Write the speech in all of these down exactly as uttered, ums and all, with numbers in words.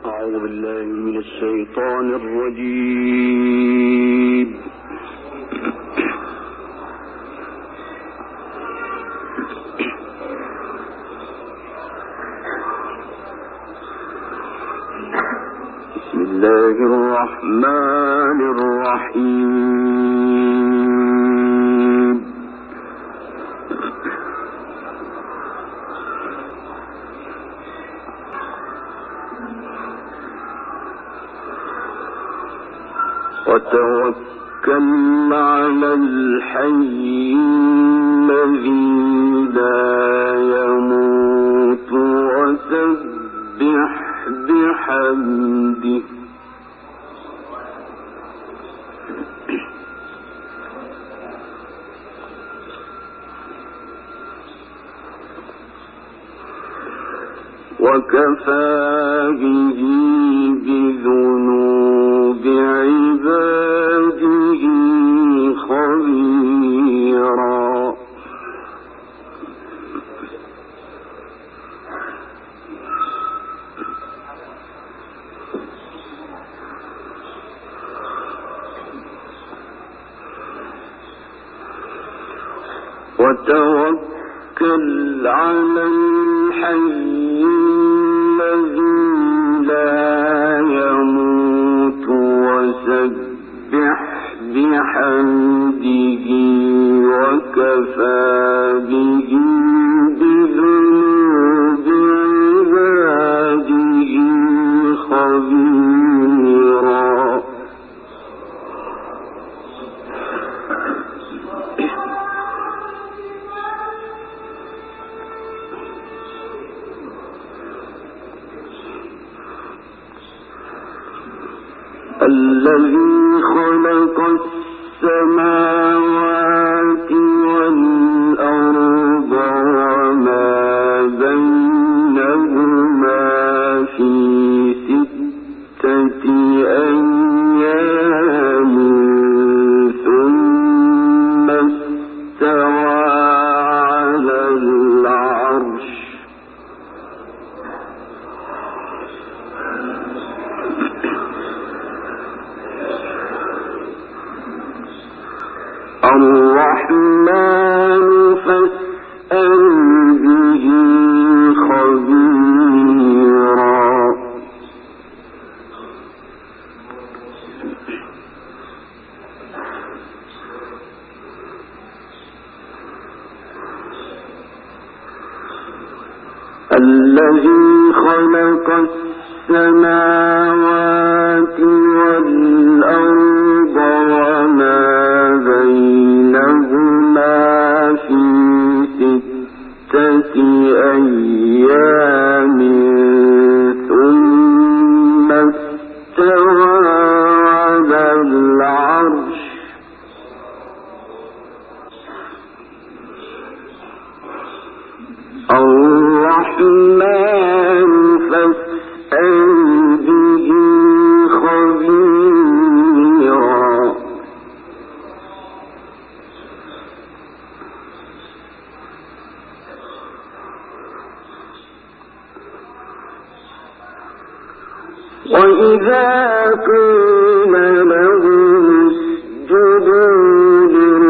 أعوذ بالله من الشيطان الرجيم. بسم الله الرحمن الرحيم. وتوكل على الحي الذي لا يموت وسبح بحمده وكفى به بذنوب عباده خبيرا. وتوكل على الحي الذي لا يموت وسبح بحمده وكفى به بذنوب عباده خبيرا. الذي خلق السماوات والأرض وما بينهما في ستة أيام ثم استوى على العرش. الرحمن فاسأل به خبيرا. الذي خلق السماوات والأرض وما بينهما في ستة أيام ثم استوى على العرش. الرحمن فاسأل به خبيرا. وإذا قيل لهم اسجدوا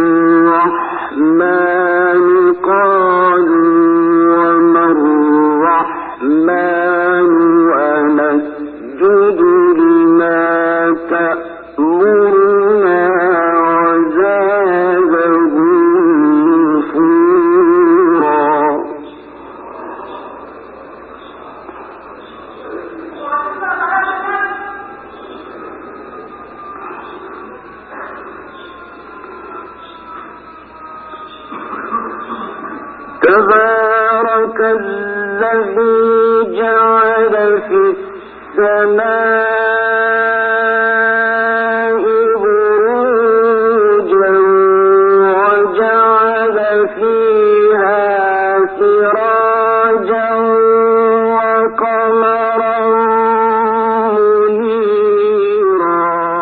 للرحمن قالوا وما الرحمن أنسجد لما تأمرنا وزادهم نفورا. تبارك الذي جعل في السماء بروجا وجعل فيها سراجا وقمرا منيرا.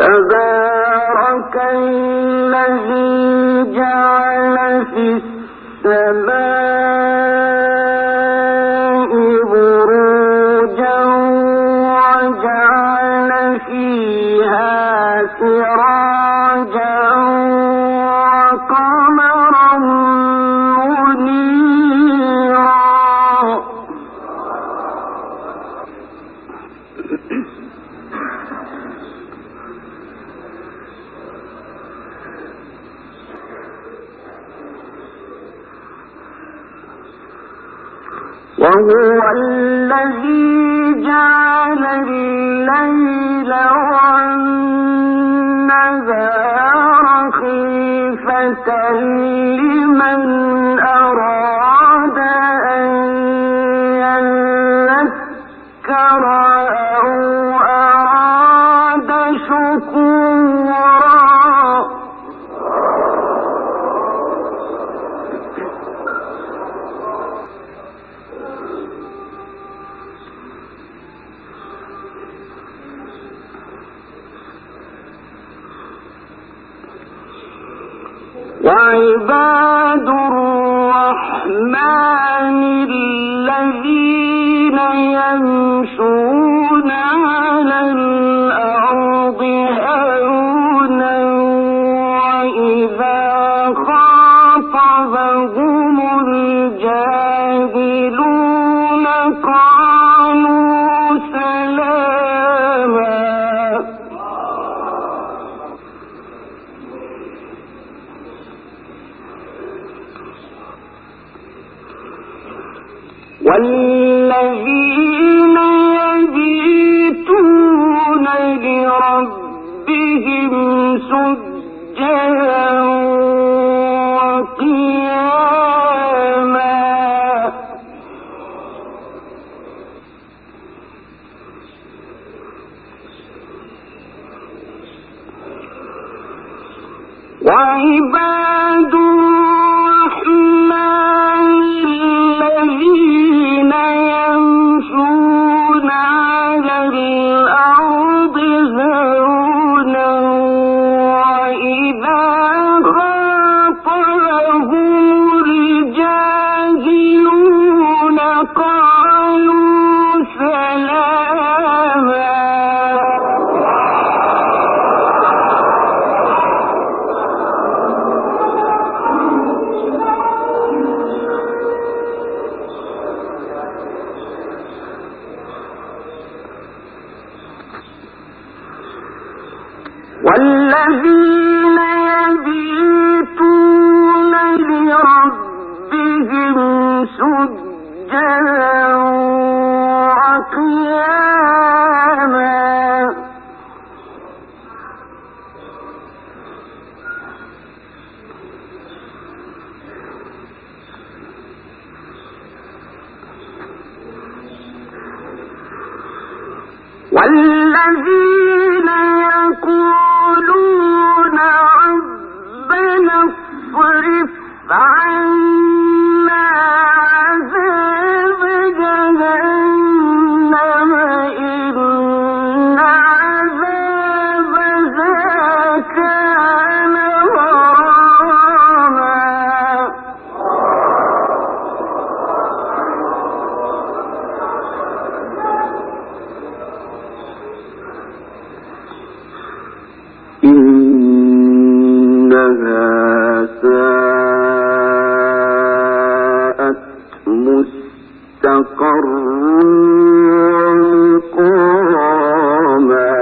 تبارك الذي جعل في السماء بروجا وجعل فيها سراجا وقمرا منيرا. وهو الذي جعل الليل والنهار خلفة لمن أراد أن يذكر أو أراد شكورا. وعباد الرحمن الذين يمشون على الأرض هونا وإذا خاطبهم الجاهلون قالوا سلاما. والذين يبيتون لربهم سجدا وقياما. وعباد الرحمن الذين يمشون على الأرض هونا وإذا خاطبهم الجاهلون قالوا سلاما. والذين يبيتون لربهم سجدا وقياما. والذين يقولون ربنا اصرف عنا عذاب جهنم إن عذابها كان غراما. إنها ساءت مستقرا ومقاما.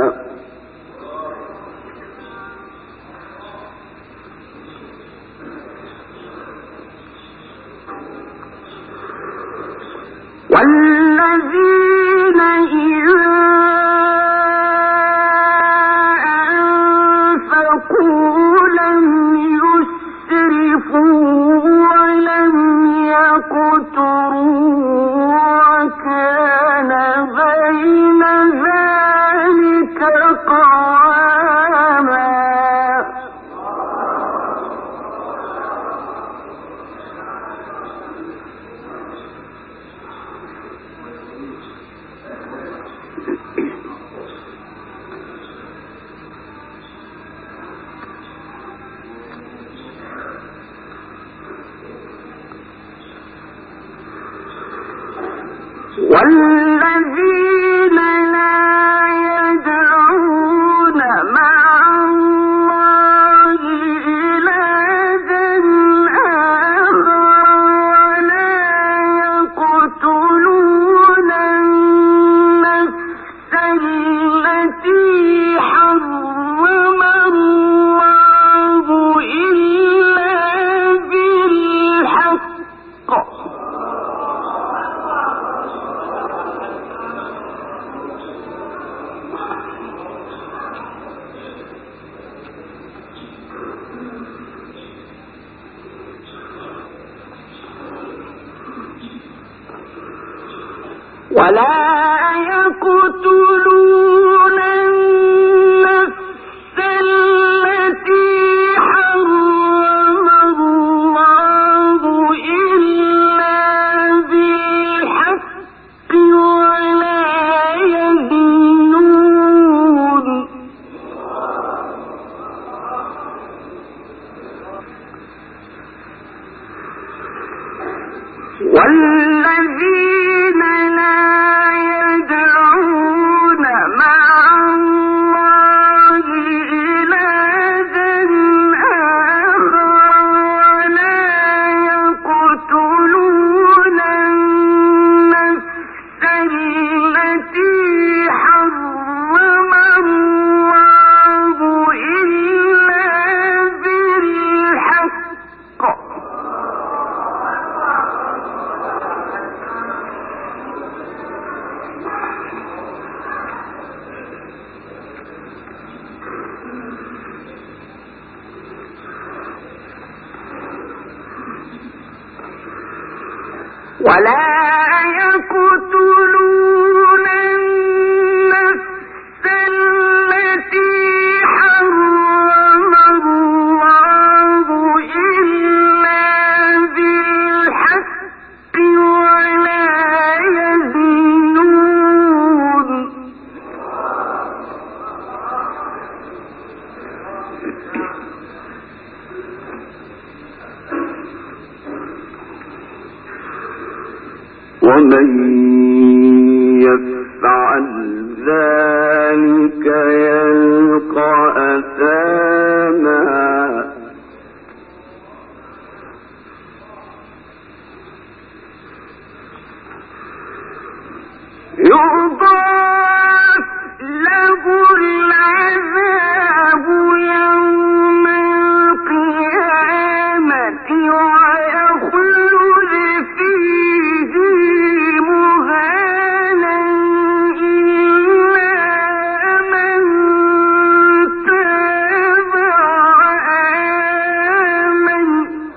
والذين إذا وكان بين ذلك قواما. والذين لا يدعون مع الله إلها آخر ولا يقتلون النفس التي حرم الله إلا بالحق ولا يقتلون النفس التي حرم الله إلا بالحق ولا يزنون والذين لا يدعون مع الله إلها آخر ولا يقتلون النفس التي حرم الله إلا بالحق ولا يقتلون النفس التي حرم الله إلا بالحق ولا يزنون ومن يفعل ذلك يلقى أثاما يضاعف له العذاب يوم القيامة ويخلد فيه مهانا إلا من تاب وآمن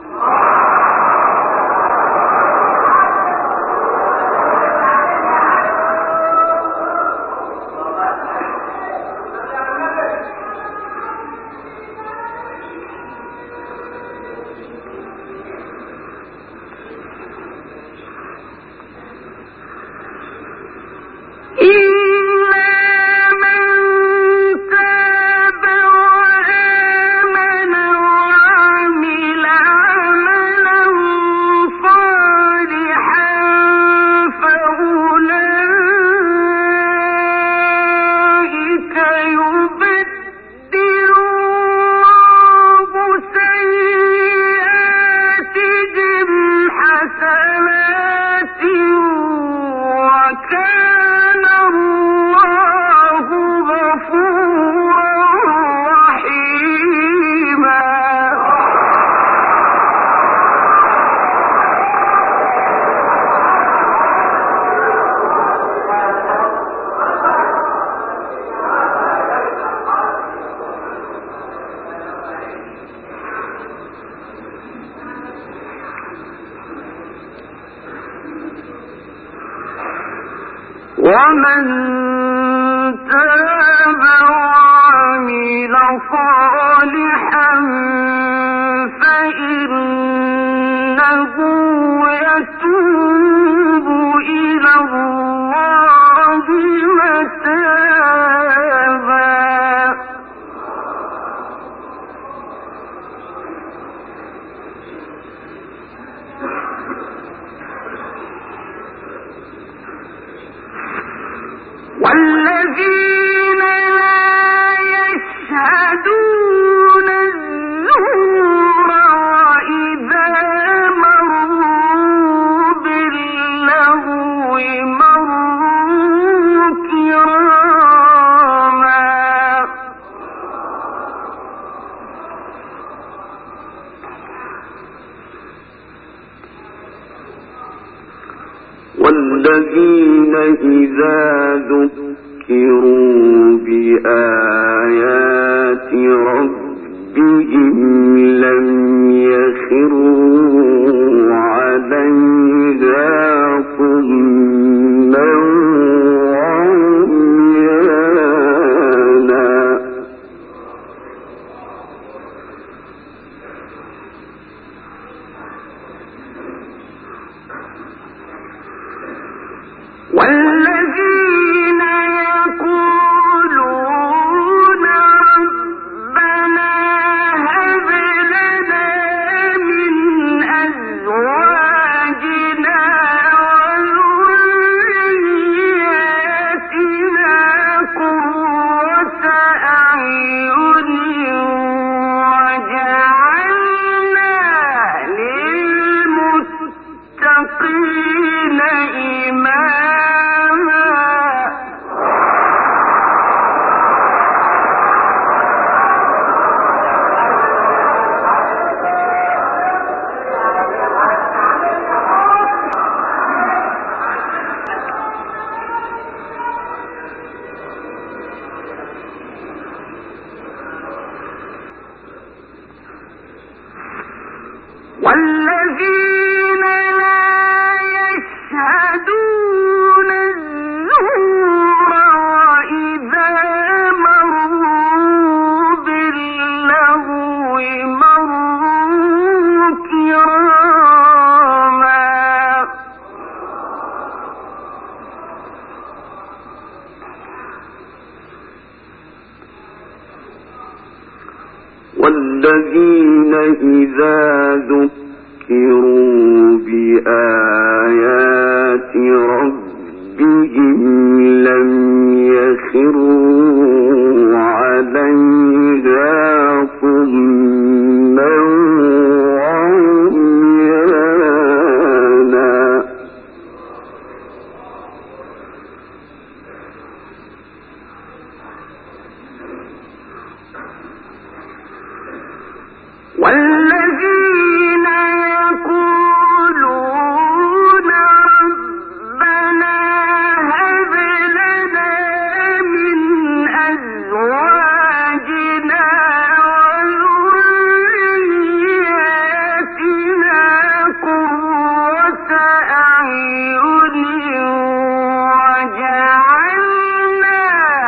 ومن تاب وعمل صالحا فإنه يتوب إلى الله متابا إذا ذكروا بآيات ربهم لم يخروا عليها صما وعميانا. والذين يقولون ربنا هب لنا من أزواجنا وذرياتنا قرة أعين وجعلنا للمتقين إماما. والذين لا يشهدون الزور وإذا مروا باللغو مروا كراما. والذين إذا ذكروا بآيات ربهم لم يخروا عليها صما وعميانا. والذين يقولون ربنا هب لنا من أزواجنا وذرياتنا قرة أعين وجعلنا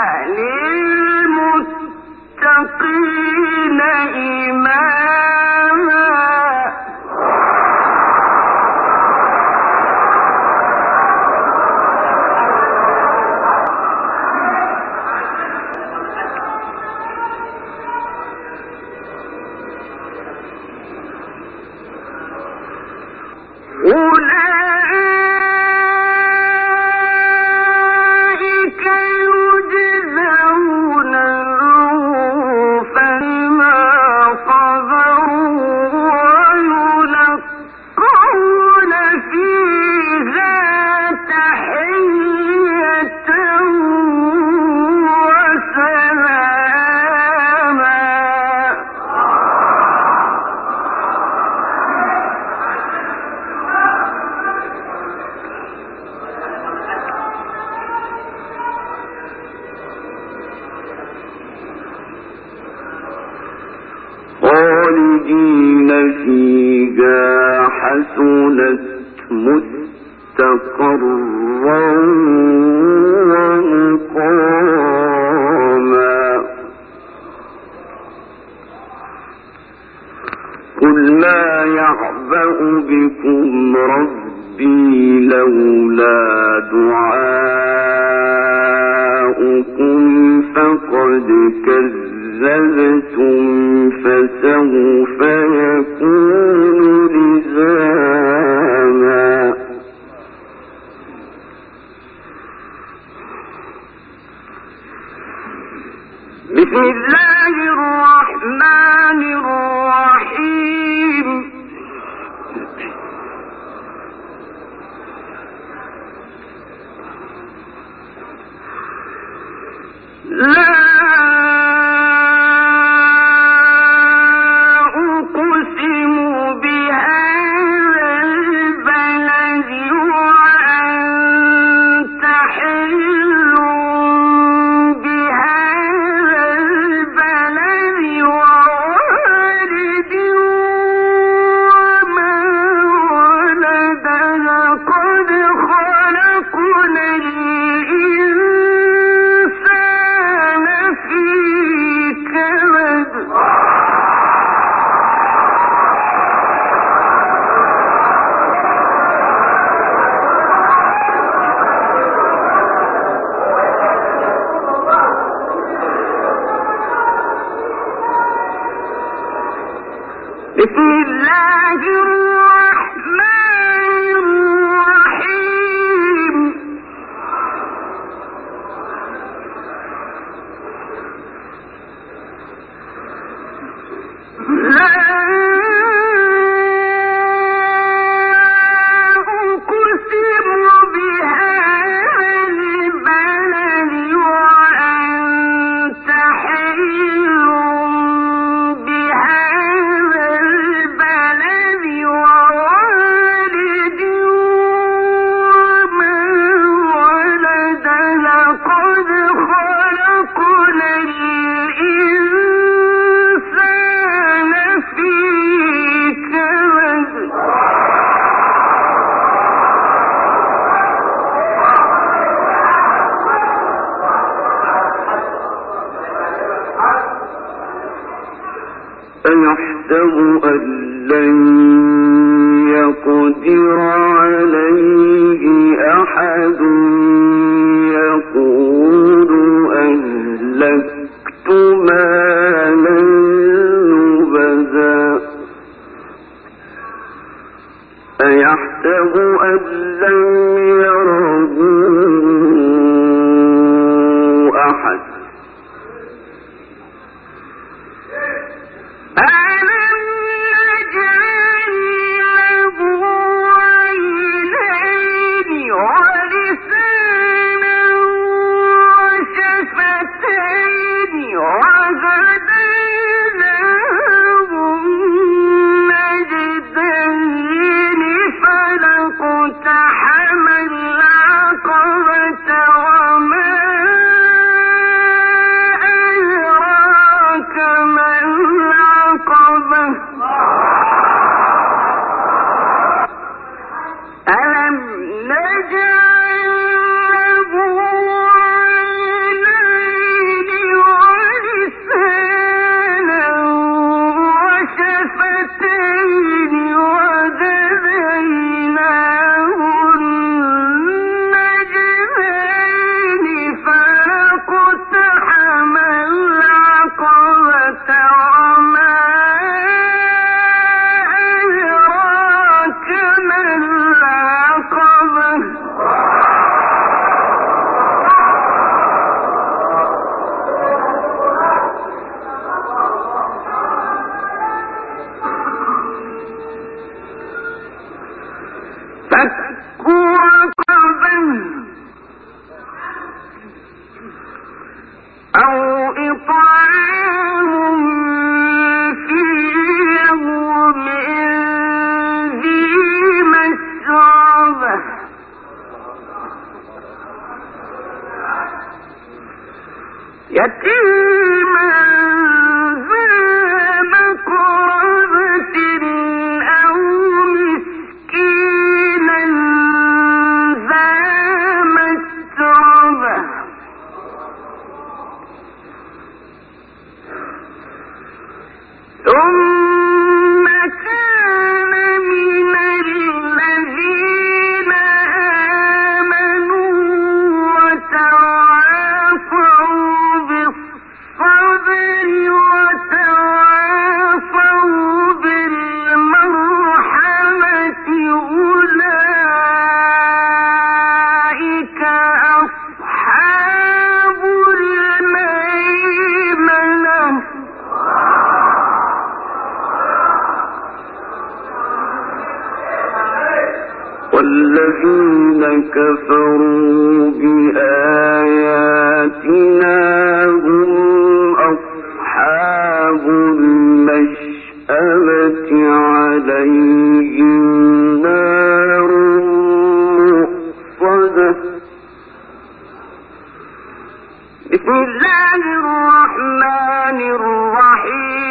للمتقين إماما. أولئك يجزون الغرفة بما صبروا ويلقون فيها تحية وسلاما. خالدين فيها حسنت مستقرا ومقاما. قل ما يعبأ بكم ربي لولا دعاؤكم فقد كذبتم فسوف يكون لزاما. بسم الله الرحمن الرحيم. لا أقسم بهذا البلد وأنت أيحسب أن لن يقدر عليه أحد يقول أهلكت مالا لبدا أيحسب أن لم يره أحد يتيما ذا مقربة أو مسكينا ذا متربة ثم كان من الذين آمنوا وتواصوا بالصبر وتواصوا بالمرحمة أولئك أصحاب الميمنة والذين كفروا بآياتنا هم أصحاب المشأمة عليهم نار مؤصدة. بسم الله الرحمن الرحيم.